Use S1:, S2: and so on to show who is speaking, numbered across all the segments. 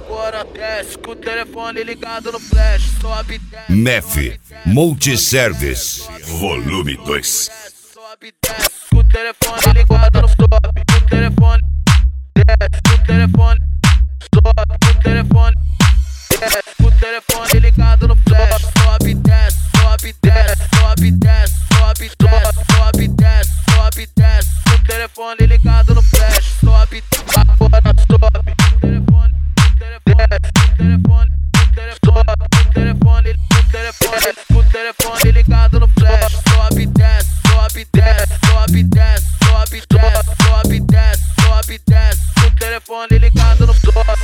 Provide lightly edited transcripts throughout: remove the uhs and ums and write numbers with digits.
S1: Agora desce com o telefone ligado no flash. Sobe, desce.
S2: MEF Multiservice Volume 2.
S1: Sobe, desce com o telefone ligado no sobe. Com o telefone desce, com o telefone sobe, com o telefone desce, com o telefone ligado no flash. Sobe, desce, sobe, desce, sobe, desce, sobe, desce, sobe, desce, sobe, desce, com o telefone ligado no flash. Sobe, agora sobe. Com o telefone ligado no flash. Sobe, desce, sobe, desce, sobe, desce, sobe, desce, sobe, desce, sobe, desce. Com o telefone ligado no flash.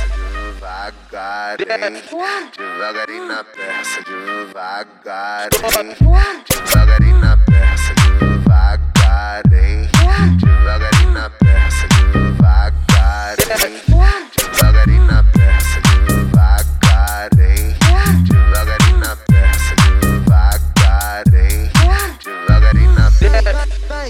S3: Devagarinho na peça, devagarinho, devagarinho na peça, devagarinho, devagarinho na peça, devagarinho, devagarinho na peça, devagarinho, devagarinho na peça, devagarinho, devagarinho na peça.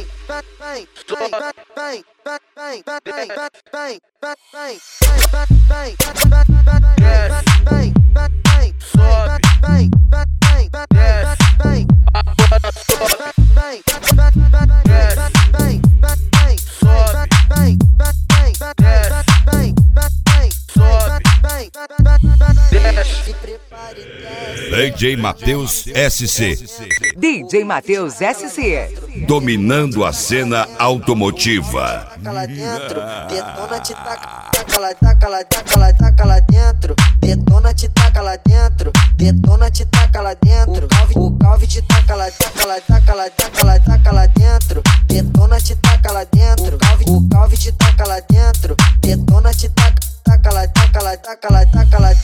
S2: DJ Matheus SC.
S4: DJ Matheus SC.
S2: Dominando a cena automotiva.
S5: Taca lá dentro, detona te taca, taca lá, taca lá, taca lá, taca lá dentro, detona te taca lá dentro, detona te taca lá dentro, o calve te taca lá, taca lá, taca lá, taca lá, taca lá dentro, detona te taca lá dentro, o calve te taca lá dentro, detona te taca, taca lá, taca lá, taca lá, taca lá.